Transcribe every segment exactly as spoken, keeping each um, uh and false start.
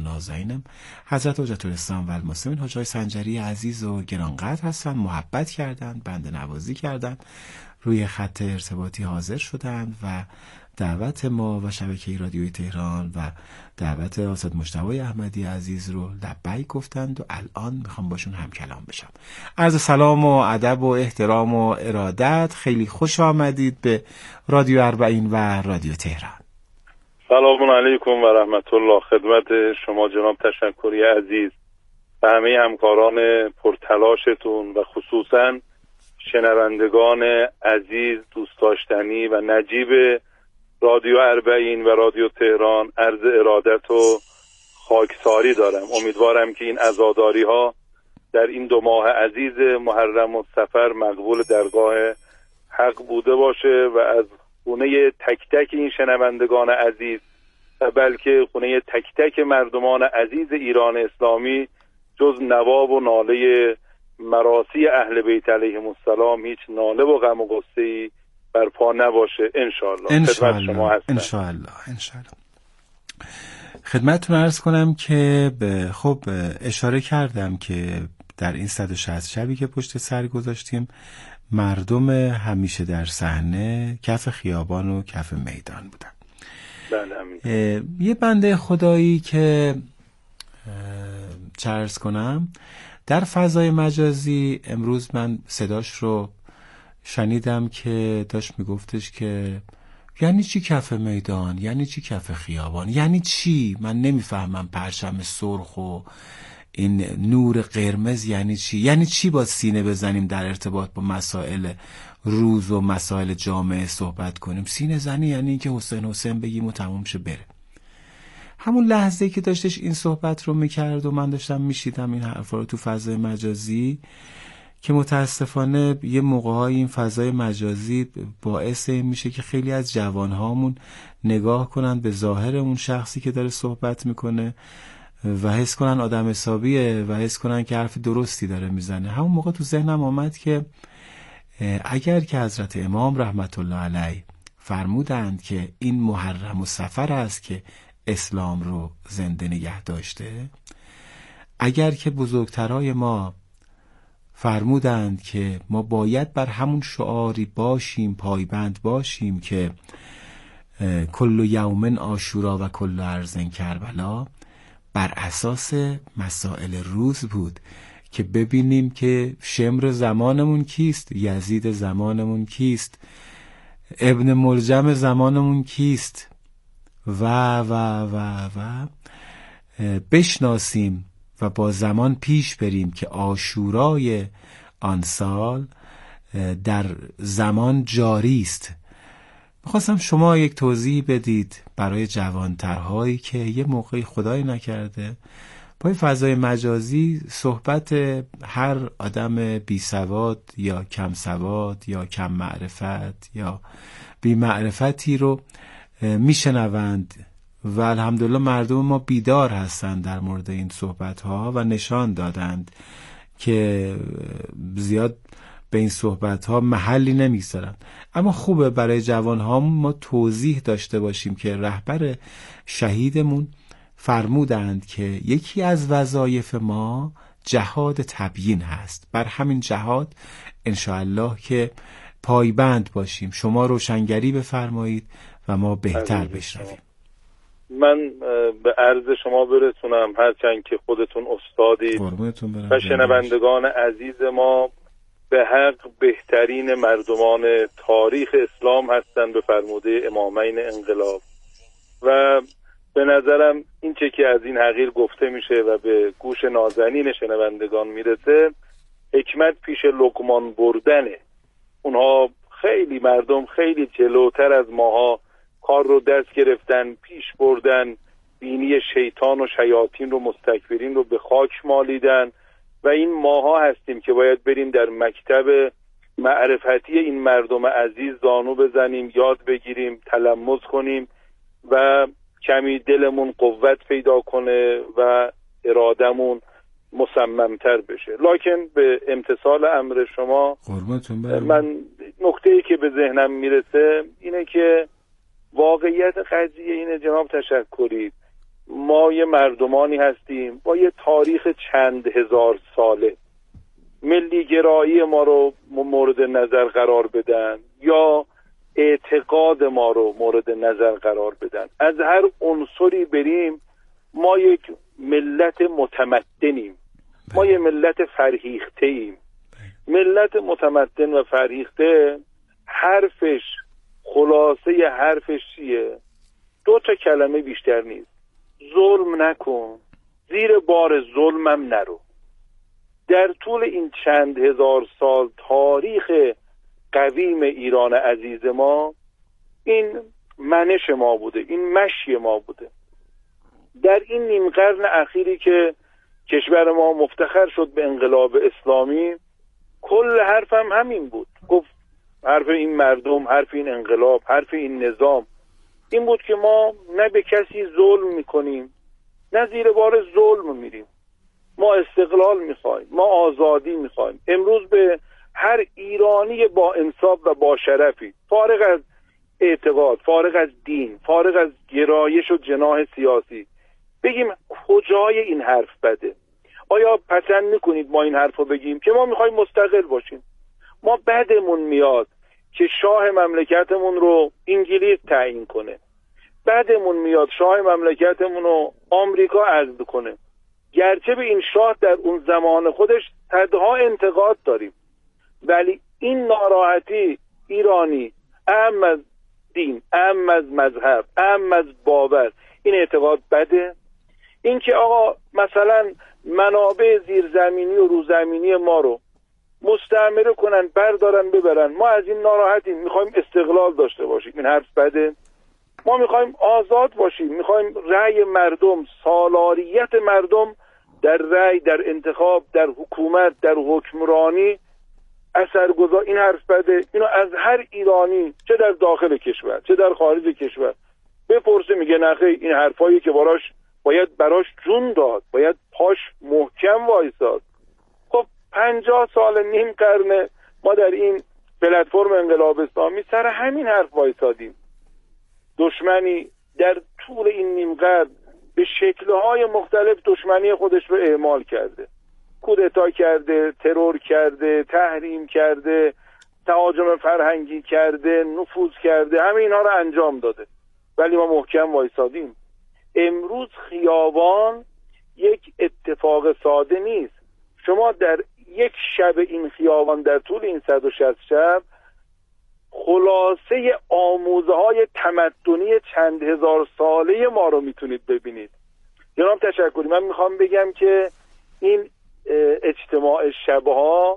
نازنینم حضرت حجت الاسلام و المسلمین حاج آقای سنجری عزیز و گرانقدر هستن، محبت کردند، بنده نوازی کردند، روی خط ارتباطی حاضر شدند و دعوت ما و شبکه رادیوی تهران و دعوت استاد مجتبی احمدی عزیز رو لبیک گفتند و الان میخوام باشون هم کلام بشم. عرض سلام و ادب و احترام و ارادت، خیلی خوش آمدید به رادیو اربعین و رادیو تهران. سلام علیکم و رحمت الله. خدمت شما جناب تشکری عزیز و همه همکاران پرتلاشتون و خصوصا شنوندگان عزیز، دوست داشتنی و نجیب رادیو اربعین و رادیو تهران عرض ارادت و خاکساری دارم. امیدوارم که این عزاداری ها در این دو ماه عزیز محرم و صفر مقبول درگاه حق بوده باشه و از خونه تک تک این شنوندگان عزیز و بلکه خونه تک تک مردمان عزیز ایران اسلامی جز نوا و ناله مراسی اهل بیت علیهم السلام هیچ ناله و غم و غصه‌ای برپا نباشه انشاءالله. خدمت شما هستم. انشاءالله انشاءالله. خدمتتون عرض کنم که خب اشاره کردم که در این صد و شصت شبی که پشت سر گذاشتیم مردم همیشه در صحنه کف خیابان و کف میدان بودن. بله. یه بنده خدایی که چه عرض کنم در فضای مجازی امروز من صداش رو شنیدم که داشت میگفتش که یعنی چی کف میدان، یعنی چی کف خیابان، یعنی چی؟ من نمیفهمم پرچم سرخ و این نور قرمز یعنی چی؟ یعنی چی با سینه بزنیم در ارتباط با مسائل روز و مسائل جامعه صحبت کنیم؟ سینه زنی یعنی این که حسین حسین بگیم و تموم شه بره. همون لحظه که داشتش این صحبت رو میکرد و من داشتم میشیدم این حرفا رو تو فضای مجازی که متاسفانه یه موقع‌های این فضای مجازی باعث این میشه که خیلی از جوانهامون نگاه کنن به ظاهر اون شخصی که داره صحبت میکنه و حس کنن آدم حسابیه و حس کنن که حرف درستی داره میزنه. همون موقع تو ذهنم آمد که اگر که حضرت امام رحمت الله علیه فرمودند که این محرم و صفر است که اسلام رو زنده نگه داشته، اگر که بزرگترای ما فرمودند که ما باید بر همون شعاری باشیم، پایبند باشیم که کل یوم عاشورا و کل ارض کربلا، بر اساس مسائل روز بود که ببینیم که شمر زمانمون کیست، یزید زمانمون کیست، ابن ملجم زمانمون کیست و و و و بشناسیم و با زمان پیش بریم که عاشورای آن سال در زمان جاری است. میخواستم شما یک توضیح بدید برای جوانترهایی که یه موقعی خدای نکرده پای فضای مجازی صحبت هر آدم بی سواد یا کم سواد یا کم معرفت یا بی معرفتی رو میشنوند و الحمدلله مردم ما بیدار هستند در مورد این صحبت ها و نشان دادند که زیاد به این صحبت ها محلی نمیگذارن. اما خوبه برای جوان ها ما توضیح داشته باشیم که رهبر شهیدمون فرمودند که یکی از وظایف ما جهاد تبیین هست. بر همین جهاد انشاءالله که پایبند باشیم. شما روشنگری بفرمایید و ما بهتر بشنویم. من به عرض شما برسونم، هرچند که خودتون استادید و شنوندگان عزیز ما به حق بهترین مردمان تاریخ اسلام هستند به فرموده امامین انقلاب و به نظرم این چه که از این حقیر گفته میشه و به گوش نازنین شنوندگان میرسه حکمت پیش لقمان بردنه. اونها خیلی مردم خیلی جلوتر از ماها کار رو دست گرفتن، پیش بردن، بینی شیطان و شیاطین رو مستکبرین رو به خاک مالیدن و این ماها هستیم که باید بریم در مکتب معرفتی این مردم عزیز زانو بزنیم، یاد بگیریم، تلمذ کنیم و کمی دلمون قوت پیدا کنه و ارادمون مصممتر بشه. لکن به امتثال امر شما من نکته‌ای که به ذهنم میرسه اینه که واقعیت قضیه اینه جناب تشکری، ما یه مردمانی هستیم با یه تاریخ چند هزار ساله. ملی گرایی ما رو مورد نظر قرار بدن یا اعتقاد ما رو مورد نظر قرار بدن، از هر عنصری بریم ما یک ملت متمدنیم، ما یه ملت فرهیخته ایم. ملت متمدن و فرهیخته حرفش، خلاصه حرفش چیه؟ دو تا کلمه بیشتر نیست: ظلم نکن، زیر بار ظلمم نرو. در طول این چند هزار سال تاریخ قویم ایران عزیز ما این منش ما بوده، این مشی ما بوده. در این نیم قرن اخیری که کشور ما مفتخر شد به انقلاب اسلامی، کل حرفم هم همین بود. گفت حرف این مردم، حرف این انقلاب، حرف این نظام این بود که ما نه به کسی ظلم میکنیم نه زیر بار ظلم میریم. ما استقلال میخوایم، ما آزادی میخوایم. امروز به هر ایرانی با انصاف و با شرفی، فارغ از اعتقاد، فارغ از دین، فارغ از گرایش و جناح سیاسی، بگیم کجای این حرف بده؟ آیا پسند میکنید ما این حرف رو بگیم که ما میخوایم مستقل باشیم؟ ما بدمون میاد که شاه مملکتمون رو انگلیس تعیین کنه، بدمون میاد شاه مملکتمون رو آمریکا عزل کنه، گرچه به این شاه در اون زمان خودش صدها انتقاد داریم، ولی این ناراحتی ایرانی، اهم از دین، اهم از مذهب، اهم از باور، این اعتقاد بده. این که آقا مثلا منابع زیرزمینی و روزمینی ما رو مستعمره کنن، بردارن ببرن، ما از این ناراحتیم، میخوایم استقلال داشته باشیم، این حرف بده؟ ما میخوایم آزاد باشیم، میخوایم رأی مردم، سالاریت مردم در رأی، در انتخاب، در حکومت، در حکمرانی اثرگذار، این حرف بده؟ اینو از هر ایرانی چه در داخل کشور چه در خارج کشور بپرسه، میگه نخیر، این حرفایی که براش باید براش جون داد، باید پاش محکم وایساد. خب پنجاه سال، نیم قرن ما در این پلتفرم انقلاب اسلامی سر همین حرف وایسادیم. دشمنی در طول این نیم قرن به شکل‌های مختلف دشمنی خودش رو اعمال کرده، کودتا کرده، ترور کرده، تحریم کرده، تهاجم فرهنگی کرده، نفوذ کرده، همه اینها رو انجام داده، ولی ما محکم وایسادیم. امروز خیابان یک اتفاق ساده نیست. شما در یک شب این خیابان، در طول این صد و شصت شب، خلاصه آموزه های تمدنی چند هزار ساله ما رو میتونید ببینید. جناب تشکری، من میخوام بگم که این اجتماع شبها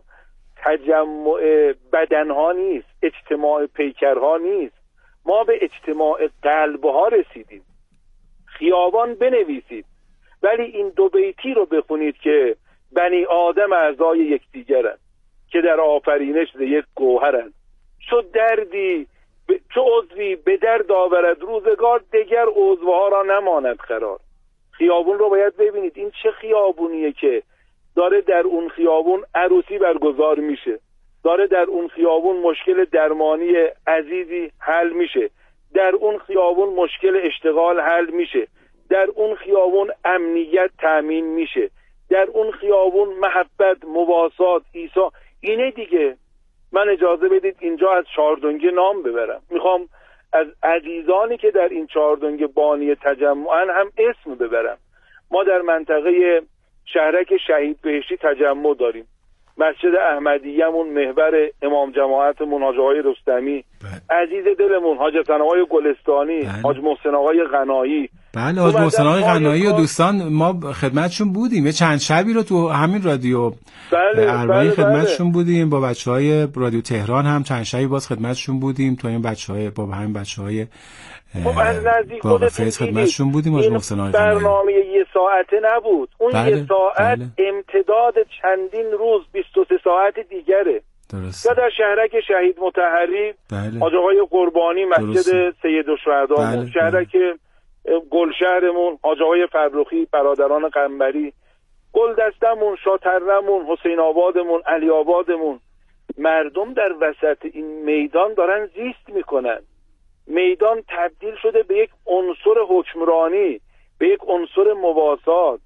تجمع بدنها نیست، اجتماع پیکرها نیست، ما به اجتماع قلبها رسیدیم. خیابان بنویسید ولی این دو بیتی رو بخونید که بنی آدم اعضای یکدیگرند، که در آفرینش ز یک گوهرند، چو دردی ب... چو عضوی به درد آورد روزگار، دگر عضوها را نماند قرار. خیابون رو باید ببینید، این چه خیابونیه که داره در اون خیابون عروسی برگزار میشه، داره در اون خیابون مشکل درمانی عزیزی حل میشه، در اون خیابون مشکل اشتغال حل میشه، در اون خیابون امنیت تامین میشه، در اون خیابون محبت، مواسات، ایثار. اینه دیگه. من اجازه بدید اینجا از چهاردنگه نام ببرم. میخوام از عزیزانی که در این چهاردنگه بانی تجمعن هم اسم ببرم. ما در منطقه شهرک شهید بهشتی تجمع داریم. مسجد احمدیه‌مون محور امام جماعتمون حاج آقای رستمی، بله. عزیز دلمون حاج حسن آقای گلستانی، بله. حاج محسن آقای غنایی، بله حاج محسن آقای غنایی و دوستان ما خدمتشون بودیم، یه چند شبی رو تو همین رادیو بله اربعین بله خدمتشون بله. بودیم، با بچهای رادیو تهران هم چند شبی باز خدمتشون بودیم، تو این بچهای با همین بچهای خب از نزدیک خودتون خدمتشون بودیم. حاج محسن آقای غنایی برنامه یه ساعته نبود، اون بله. یه ساعت بله. امتداد چندین روز بیست و سه ساعت دیگره. درسته. یا در شهرک شهید مطهری بله. حاج آقای قربانی مسجد سید الشهدا، بله. شهرک بله. گلشهرمون حاج آقای فرخی، برادران قنبری، گلدستمون، شاترمون، حسین آبادمون، علی آبادمون. مردم در وسط این میدان دارن زیست میکنن. میدان تبدیل شده به یک عنصر حکمرانی، به یک عنصر مواسات،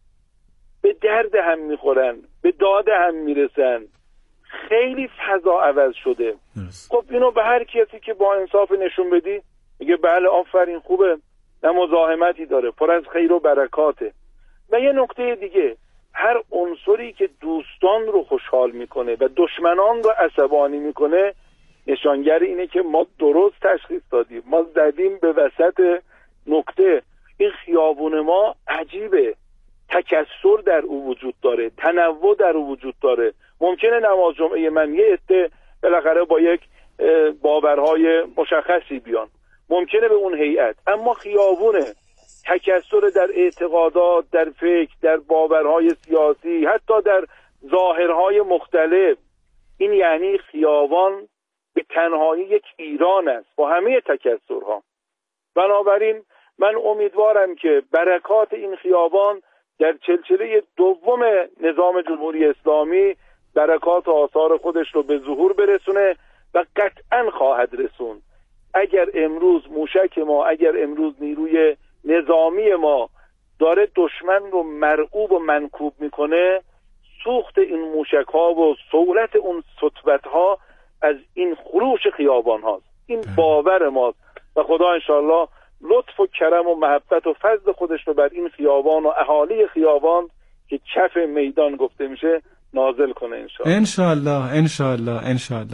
به درد هم میخورن، به داد هم میرسن. خیلی فضا عوض شده. خب اینو به هر کسی که با انصاف نشون بدی میگه بله آفرین خوبه، نه مزاحمتی داره، پر از خیر و برکاته. و یه نکته دیگه، هر عنصری که دوستان رو خوشحال میکنه و دشمنان رو عصبانی میکنه نشانگر اینه که ما درست تشخیص دادیم، ما زدیم به وسط نکته. این خیابون ما عجیبه، تکثر در او وجود داره، تنوع در او وجود داره. ممکنه نماز جمعه من یه عده بالاخره با یک باورهای مشخصی بیان، ممکنه به اون هیئت، اما خیابونه تکثر در اعتقادات، در فکر، در باورهای سیاسی، حتی در ظاهرهای مختلف. این یعنی خیابان به تنهایی یک ایران است با همه تکثرها. بنابراین من امیدوارم که برکات این خیابان در چلچله دوم نظام جمهوری اسلامی برکات و آثار خودش رو به ظهور برسونه و قطعا خواهد رسون. اگر امروز موشک ما، اگر امروز نیروی نظامی ما داره دشمن رو مرعوب و منکوب میکنه، سوخت این موشک ها و سهولت اون سطوت ها از این خروش خیابان هاست. این باور ماست و خدا انشالله لطف و کرم و محبت و فضل خودش رو بر این خیابان و اهالی خیابان که کف میدان گفته میشه نازل کنه انشالله. انشالله انشالله انشالله.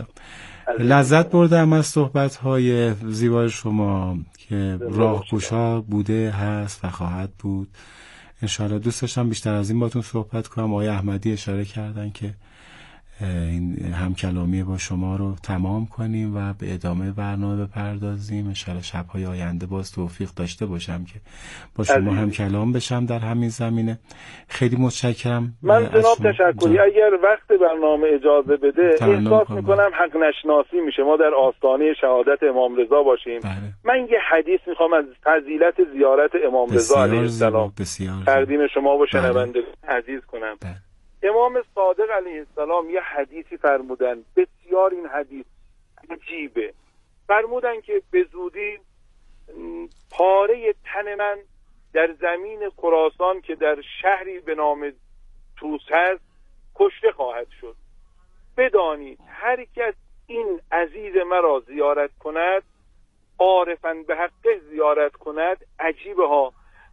لذت بردم از صحبت‌های زیبای شما که راهگشا بوده، هست و خواهد بود انشالله. دوست داشتم بیشتر از این باتون صحبت کنم. آقای احمدی اشاره کردن که این همکلامی با شما رو تمام کنیم و به ادامه برنامه بپردازیم. انشالله شب‌های آینده باز توفیق داشته باشم که با شما همکلام بشم در همین زمینه. خیلی متشکرم. من جناب تشکری. اگر وقت برنامه اجازه بده احساس میکنم حق نشناسی میشه ما در آستانه شهادت امام رضا باشیم. بله. من یه حدیث میخوام از فضیلت زیارت امام رضا علیه السلام تقدیم شما و شنوندگان عزیز کنم. بله. امام صادق علیه السلام یه حدیثی فرمودن، بسیار این حدیث عجیبه. فرمودن که به زودی پاره تن من در زمین خراسان که در شهری به نام توس هست کشته خواهد شد. بدانید هر کس این عزیز مرا زیارت کند، عارفاً به حق زیارت کند، عجیبه ها،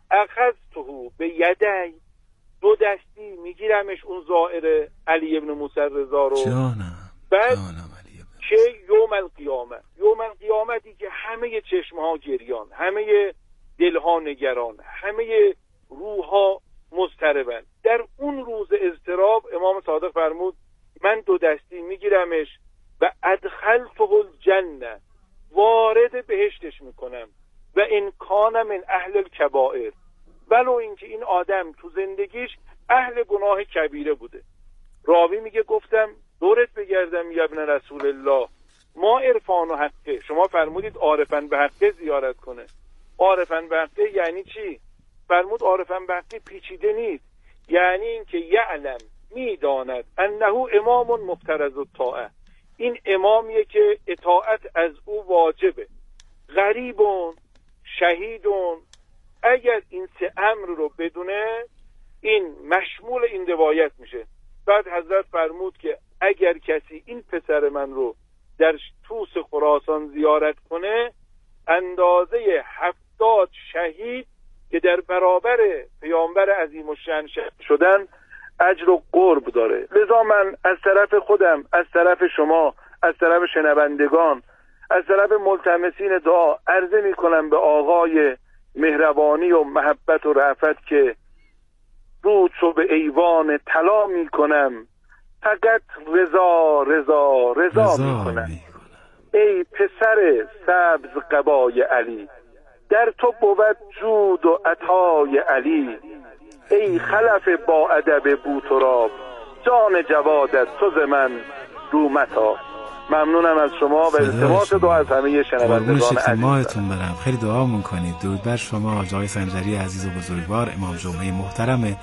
اخذته به یدی، دو دستی میگیرمش اون زائر علی ابن موسی رضا رو. جانم بعد جانم علی ابن که یوم القیامه، یوم القیامتی که همه چشمها گریان، همه دلها نگران، همه روحها مضطربن، در اون روز اضطراب امام صادق فرمود من دو دستی میگیرمش و ادخلته الجنه، وارد بهشتش میکنم و ان کان من اهل الکبائر، ولو اینکه این آدم تو زندگیش اهل گناه کبیره بوده. راوی میگه گفتم دورت بگردم یا ابن رسول الله، ما عرفان و حقه، شما فرمودید عارفاً به حقه زیارت کنه. عارفاً به حقه یعنی چی؟ فرمود عارفاً به حقه پیچیده نیست، یعنی اینکه یعلم، میداند، انه امام مفترض الطاعه، این امامیه که اطاعت از او واجبه، غریبون، شهیدون. اگر این سه امر رو بدونه این مشمول این روایت میشه. بعد حضرت فرمود که اگر کسی این پسر من رو در توس خراسان زیارت کنه، اندازه هفتاد شهید که در برابر پیامبر عظیم الشأن شدن اجر و قرب داره. لذا من از طرف خودم، از طرف شما، از طرف شنوندگان، از طرف ملتمسین دعا عرضه میکنم به آقای مهربانی و محبت و رأفت که رود رو به ایوان طلا میکنم، فقط رضا رضا رضا میکنم. ای پسر سبز قبای علی، در تو بود جود و عطای علی. ای خلف با ادب بوتراب، جان جوادت تو ز من رو متا. ممنونم از شما و التماس دعا از همه شنوندگان عزیز. ماهتون برم. خیلی دعا میکنید. درود بر شما آقای سنجری عزیز و بزرگوار، امام جمعه محترم،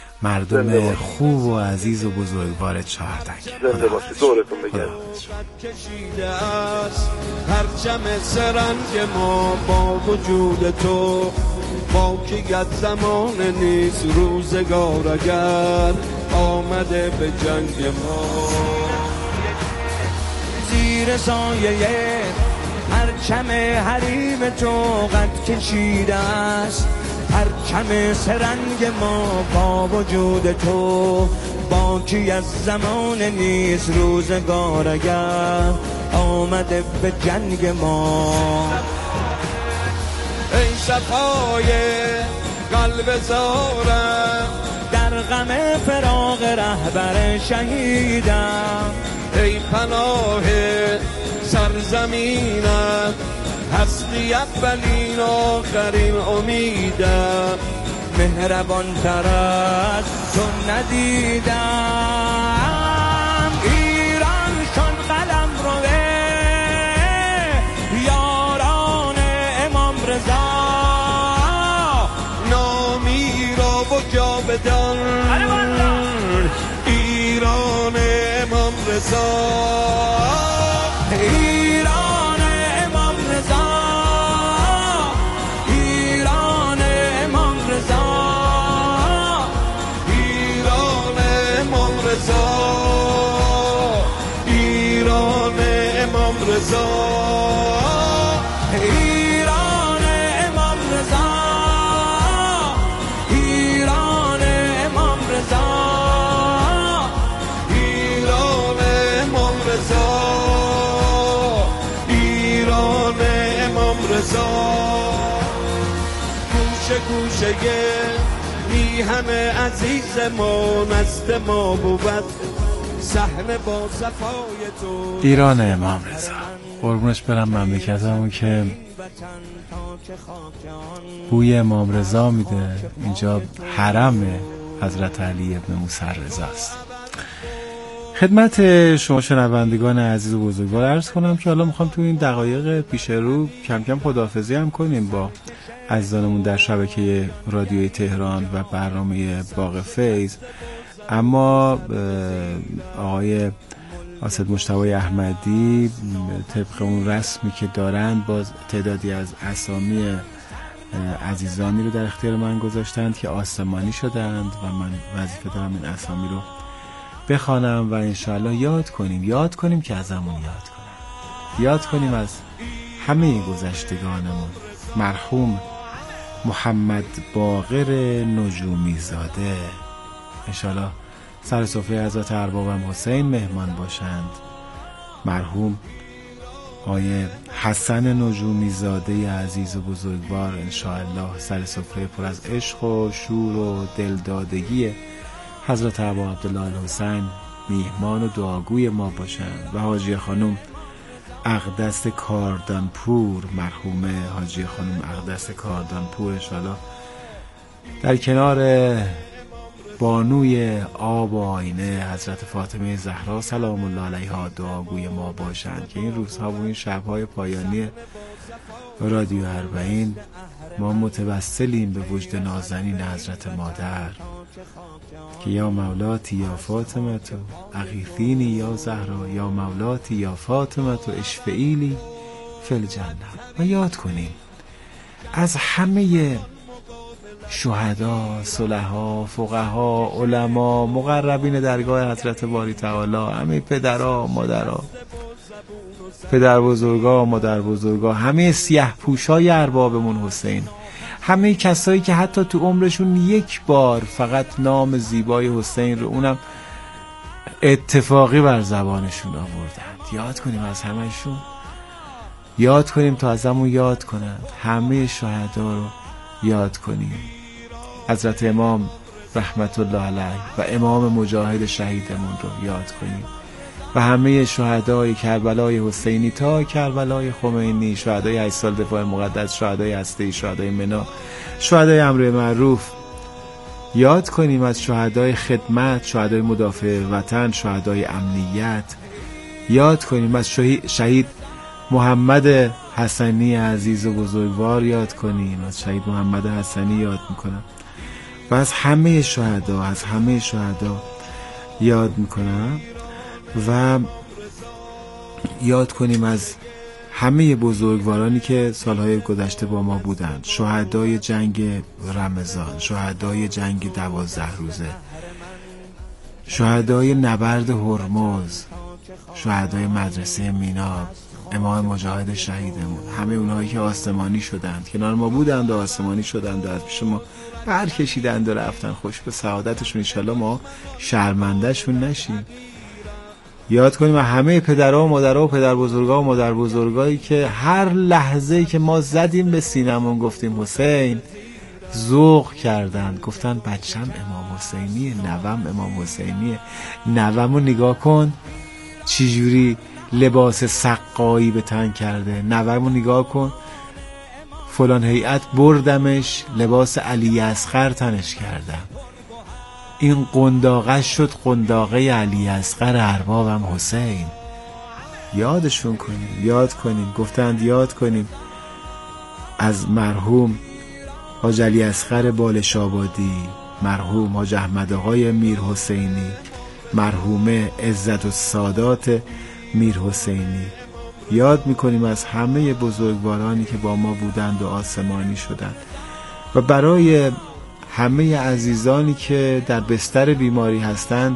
مردم خوب و عزیز و بزرگوار چهاردنگ. زنده باشید. دورتون بگردم. کشیده است پرچم سرنگ ما با وجود تو. باقیت زمان نیست روزگار اگر آمده به جنگ ما. زیر سایه پرچم حریم تو قد کشیده است، پرچم سرنگ ما با وجود تو. باقی از زمان نیست روزگار اگر آمده به جنگ ما. ای صفای قلب زارم در غم فراق رهبر شهیدم، ای پناه سرزمینم هستی اولین آخرین امیدم. مهربان تر از تو ندیدم. ایران چون قلم روه یاران امام رضا، نامی را و جاودان ایران امام رضا. ایران امام رضا، ایران امام رضا، ایران امام رضا، ایران امام رضا، ایران امام رضا، ایران امام رضا، ایران امام رضا، ایران امام رضا. گوشه گوشه میهن عزیز ما نزد ما بود، صحنه با صفای تو. ایران امام رضا، قربونش برم مملکتمون که بوی امام رضا میده. اینجا حرم حضرت علی ابن موسی رضا است. خدمت شما شنوندگان عزیز و بزرگوار عرض کنم که حالا میخوام تو این دقایق پیش رو کم کم خداحافظی هم کنیم با عزیزانمون در شبکه رادیوی تهران و برنامه باغ فیض. اما آقای آسد مجتبی احمدی طبق اون رسمی که دارند باز تعدادی از اسامی عزیزانی رو در اختیار من گذاشتند که آسمانی شدند و من وظیفه دارم این اسامی رو بخوانم و انشاءالله یاد کنیم یاد کنیم که ازمون یاد کنیم یاد کنیم از همه گذشتگانمون. مرحوم محمد باقر نجومی زاده انشاءالله سر سفره حضرت اربابم حسین مهمان باشند. مرحوم آیه حسن نجومی زاده عزیز و بزرگوار انشاءالله سر سفره پر از عشق و شور و دلدادگی حضرت ابا عبدالله الحسین میهمان و دعاگوی ما باشند. و حاجی خانم اقدس کاردانپور، مرحومه حاجی خانم اقدس کاردانپور انشاءالله در کنار بانوی آب و آینه حضرت فاطمه زهرا سلام الله علیها دعاگوی ما باشند که این روزها و این شبهای پایانی رادیو اربعین ما متوسلیم به وجد نازنین حضرت مادر که یا مولاتی یا فاطمه تو اغیثینی یا زهرا، یا مولاتی یا فاطمه تو اشفعیلی فی الجنه. و یاد کنیم از همه شهدا، صلحا، فقها، علما، مقربین درگاه حضرت باری تعالی، همه پدرها، مادرها، پدر بزرگا، مادر بزرگا، همه سیاه پوشای اربابمون حسین، همه کسایی که حتی تو عمرشون یک بار فقط نام زیبای حسین رو اونم اتفاقی بر زبانشون آوردند. یاد کنیم از همهشون، یاد کنیم تا ازمون یاد کنند. همه شهدا رو یاد کنیم. حضرت امام رحمت الله علیه و امام مجاهد شهیدمون رو یاد کنیم و همه شهدای کربلای حسینی تا کربلای خمینی، شهدای هشت سال دفاع مقدس، شهدای هستی، شهدای منا، شهدای امر معروف. یاد کنیم از شهدای خدمت، شهدای مدافع وطن، شهدای امنیت. یاد کنیم از شهید محمد حسنی عزیز و بزرگوار، یاد کنیم از شهید محمد حسنی یاد میکنم و از همه شهدا از همه شهدا یاد میکنم و یاد کنیم از همه بزرگوارانی که سالهای گذشته با ما بودند، شهدای جنگ رمضان، شهدای جنگ دوازده روزه، شهدای نبرد هرمز، شهدای مدرسه مینا، امام مجاهد شهیدمون، همه اونهایی که آسمانی شدند، کنار ما بودند و آسمانی شدند و از پیش ما برکشیدند و رفتن، خوش به سعادتشون، انشالله ما شرمندهشون نشیم. یاد کنیم همه پدرها و مادرها و پدر بزرگا و مادر بزرگایی که هر لحظه‌ای که ما زدیم به سینمون گفتیم حسین، ذوق کردند، گفتن بچم امام حسینیه، نوم امام حسینیه، نومو نگاه کن چجوری لباس سقایی به تن کرده، نومو نگاه کن فلان هیئت بردمش لباس علی اصغر تنش کردم، این قنداقش شد قنداقه علی اصغر اربابم حسین. یادشون کنیم، یاد کنیم. گفتند یاد کنیم از مرحوم حاج علی اصغر بالشابادی، مرحوم حاج احمد آقای میر حسینی، مرحومه عزت السادات میر حسینی. یاد میکنیم از همه بزرگوارانی که با ما بودند و آسمانی شدند. و برای همه عزیزانی که در بستر بیماری هستند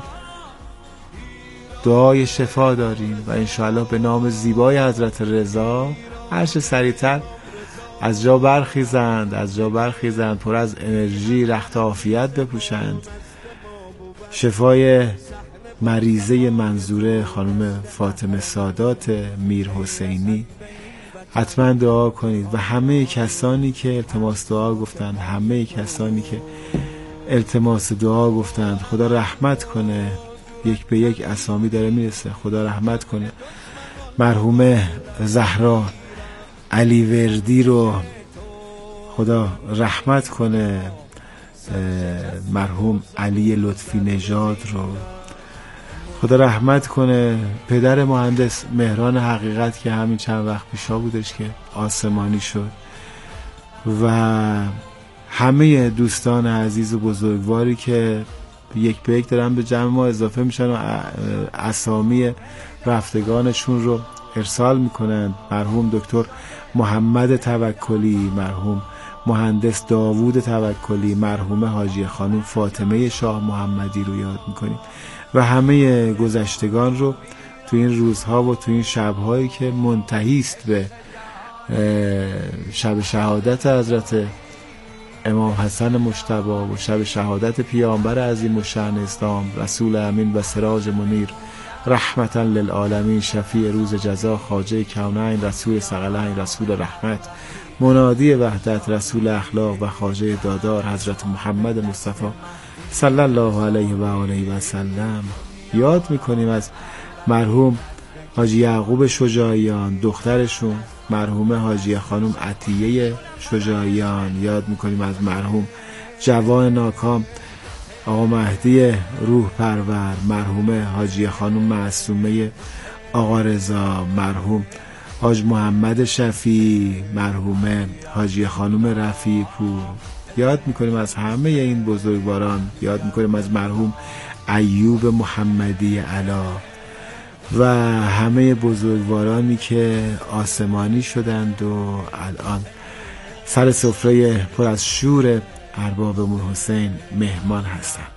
دعای شفا داریم و انشاءالله به نام زیبای حضرت رضا هرچه سریعتر از جا برخیزند، از جا برخیزند، پر از انرژی، رخت عافیت بپوشند. شفای مریضه منظوره خانم فاطمه سادات میر حسینی حتما دعا کنید و همه کسانی که التماس دعا گفتند، همه کسانی که التماس دعا گفتند، خدا رحمت کنه. یک به یک اسامی داره میرسه، خدا رحمت کنه. مرحومه زهرا علی وردی رو خدا رحمت کنه، مرحوم علی لطفی نژاد رو خدا رحمت کنه، پدر مهندس مهران حقیقت که همین چند وقت پیشا بودش که آسمانی شد، و همه دوستان عزیز و بزرگواری که یک به یک دارن به جمع ما اضافه میشن و اسامی رفتگانشون رو ارسال میکنند. مرحوم دکتر محمد توکلی، مرحوم مهندس داوود توکلی، مرحومه حاجی خانم فاطمه شاه محمدی رو یاد میکنیم و همه گذشتگان رو تو این روزها و تو این شبهایی که منتهی است به شب شهادت حضرت امام حسن مجتبی و شب شهادت پیامبر عظیم الشأن اسلام رسول امین و سراج منیر رحمتا للعالمین، شفیع روز جزا، خواجه کونین، رسول ثقلین، رسول رحمت، منادی وحدت، رسول اخلاق و خواجه دادار حضرت محمد مصطفی صلی الله علیه و آله و سلم. یاد میکنیم از مرحوم حاجی یعقوب شجاعیان، دخترشون مرحومه حاجی خانم عطیه شجاعیان. یاد میکنیم از مرحوم جوان ناکام آقا مهدی روح پرور، مرحومه حاجی خانم معصومه آقا رضا، مرحوم حاج محمد شفیع، مرحومه حاجی خانم رفیع پور. یاد میکنیم از همه این بزرگواران. یاد میکنیم از مرحوم ایوب محمدی علا و همه بزرگوارانی که آسمانی شدند و الان سر سفره پر از شور اربابمون حسین مهمان هستند.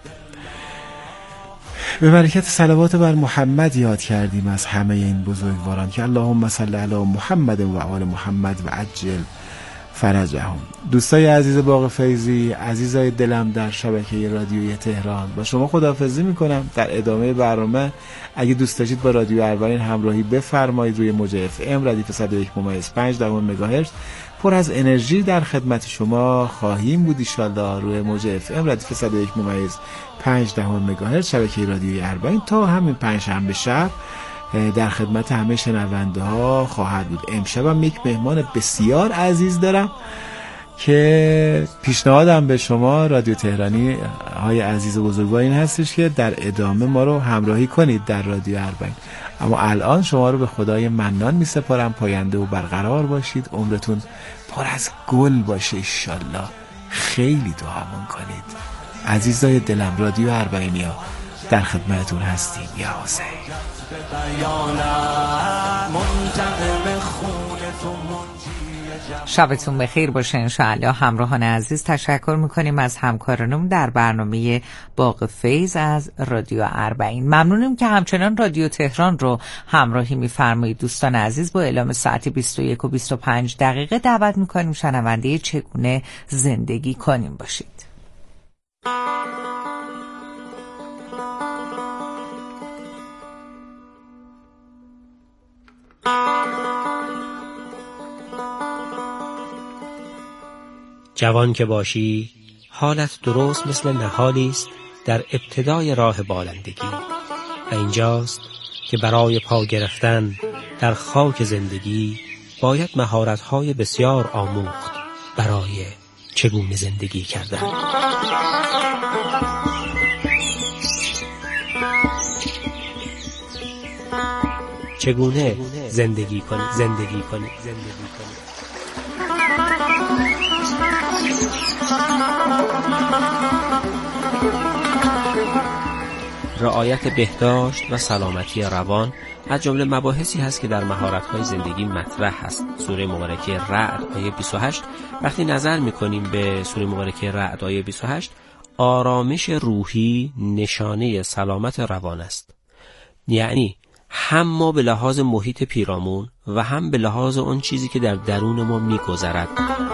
به برکت صلوات بر محمد یاد کردیم از همه این بزرگواران که اللهم صل علی محمد و آل محمد و عجل فرجهم. دوستای عزیز باغ فیضی، عزیزای دلم در شبکه رادیویی تهران، با شما خداحافظی میکنم. در ادامه برنامه اگه دوست داشتید با رادیو اربعین همراهی بفرمایید. روی موج اف ام ردیف صد و یک ممیز پنج دهم مگاهرتز پر از انرژی در خدمت شما خواهیم بود انشالله. روی موج اف ام ردیف صد و یک ممیز پنج دهم مگاهرتز شبکه رادیویی اربعین تا همین پنجشنبه شب در خدمت همه شنونده ها خواهد بود. امشبم یک مهمان بسیار عزیز دارم که پیشنهادم به شما رادیو تهرانی های عزیز و بزرگوار این هستش که در ادامه ما رو همراهی کنید در رادیو اربعین. اما الان شما رو به خدای منان می سپارم. پاینده و برقرار باشید، عمرتون پر از گل باشه انشالله. خیلی دعامون کنید. عزیزای دلم، رادیو اربعینی ها در خدمتون هستیم. یا حسین. منتقم خون شبتون بخیر باشه انشاءالله. همراهان عزیز تشکر میکنیم از همکارانم در برنامه باغ فیض از رادیو اربعین. ممنونیم که همچنان رادیو تهران رو همراهی میفرمایید. دوستان عزیز با اعلام ساعت بیست و یک و بیست و پنج دقیقه دعوت میکنیم شنونده چگونه زندگی کنیم باشید. جوان که باشی حالت درست مثل نهالی است در ابتدای راه بالندگی و اینجاست که برای پا گرفتن در خاک زندگی باید مهارت‌های بسیار آموخت برای چگونه زندگی کردن. چگونه زندگی کنی زندگی کنی زندگی کنی رعایت بهداشت و سلامتی روان از جمله مباحثی هست که در مهارت‌های زندگی مطرح هست. سوره مبارکه رعد آیه بیست و هشت وقتی نظر می‌کنیم به سوره مبارکه رعد آیه بیست و هشت، آرامش روحی نشانه سلامت روان است. یعنی هم ما به لحاظ محیط پیرامون و هم به لحاظ اون چیزی که در درون ما می‌گذرد.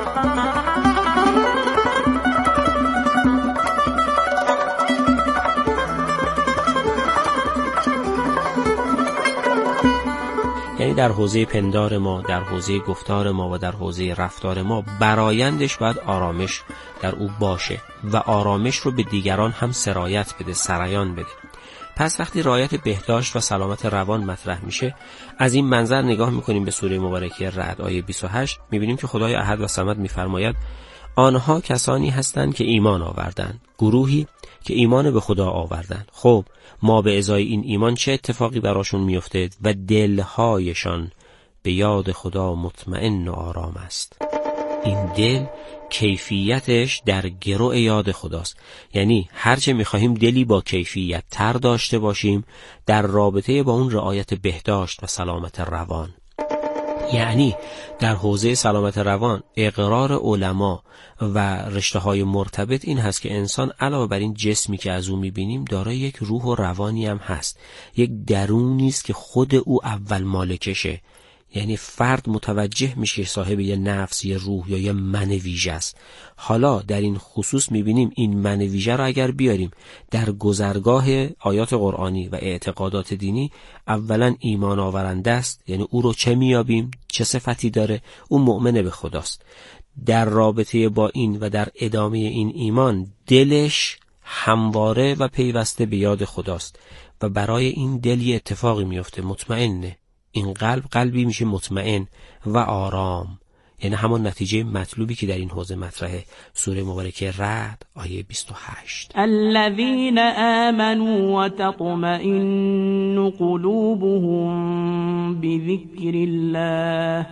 یعنی در حوزه پندار ما، در حوزه گفتار ما و در حوزه رفتار ما برآیندش باید آرامش در او باشه و آرامش رو به دیگران هم سرایت بده، سرایان بده. پس وقتی رعایت بهداشت و سلامت روان مطرح میشه، از این منظر نگاه میکنیم به سوره مبارکه رعد آیه بیست و هشت، میبینیم که خدای احد و صمد میفرماید آنها کسانی هستند که ایمان آوردند، گروهی که ایمان به خدا آوردند. خب ما به ازای این ایمان چه اتفاقی براشون میفته؟ و دلهایشان به یاد خدا مطمئن و آرام است. این دل کیفیتش در گرو یاد خداست. یعنی هرچه میخواهیم دلی با کیفیت تر داشته باشیم در رابطه با اون رعایت بهداشت و سلامت روان. یعنی در حوزه سلامت روان اقرار علما و رشته های مرتبط این هست که انسان علاوه بر این جسمی که از او میبینیم دارای یک روح و روانی هم هست، یک درونی است که خود او اول مالکشه. یعنی فرد متوجه میشه که صاحب یه نفس، یه روح یا یه من ویژه است. حالا در این خصوص میبینیم این من ویژه را اگر بیاریم در گذرگاه آیات قرآنی و اعتقادات دینی، اولا ایمان آورنده است. یعنی او رو چه میابیم؟ چه صفتی داره؟ او مؤمن به خداست. در رابطه با این و در ادامه این ایمان دلش همواره و پیوسته به یاد خداست و برای این دل یه اتفاقی میفته، مطمئنه. این قلب قلبی میشه مطمئن و آرام. یعنی همون نتیجه مطلوبی که در این حوزه مطرحه. سوره مبارکه رعد آیه بیست و هشت الذين آمنوا وتطمئن قلوبهم بذكر الله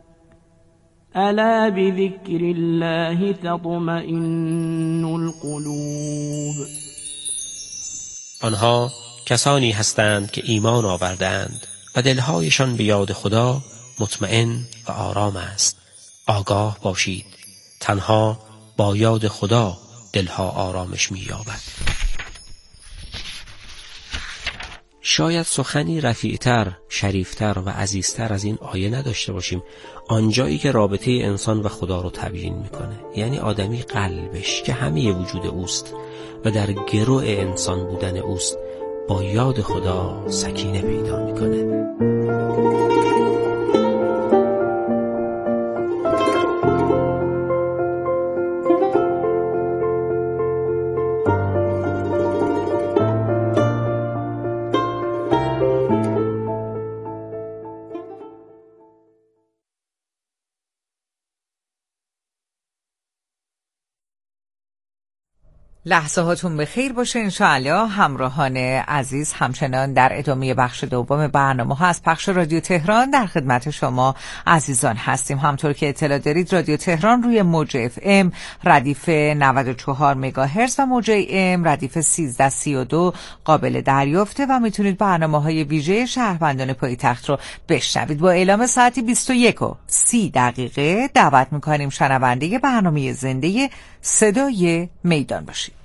الا بذكر الله تطمئن القلوب. آنها کسانی هستند که ایمان آوردند و دلهایشان به یاد خدا مطمئن و آرام است. آگاه باشید تنها با یاد خدا دلها آرامش می‌یابد. شاید سخنی رفیع‌تر، شریفتر و عزیزتر از این آیه نداشته باشیم. آنجایی که رابطه انسان و خدا رو تبیین میکنه، یعنی آدمی قلبش که همه وجود اوست و در گرو انسان بودن اوست با یاد خدا سکینه پیدا میکنه. لحظه هاتون به خیر باشه انشاءالله. همراهان عزیز، همچنان در ادامه بخش دوم برنامه ها از پخش رادیو تهران در خدمت شما عزیزان هستیم. همطور که اطلاع دارید رادیو تهران روی موج اف ام ردیف نود و چهار مگاهرتز و موج ای ام ردیف سیزده سی و دو قابل دریافته و میتونید برنامه های ویژه شهروندان پایتخت رو بشنوید. با اعلام ساعتی بیست و یک و سی دقیقه دعوت میکنیم شنونده برنامه زنده صدای میدان باشید.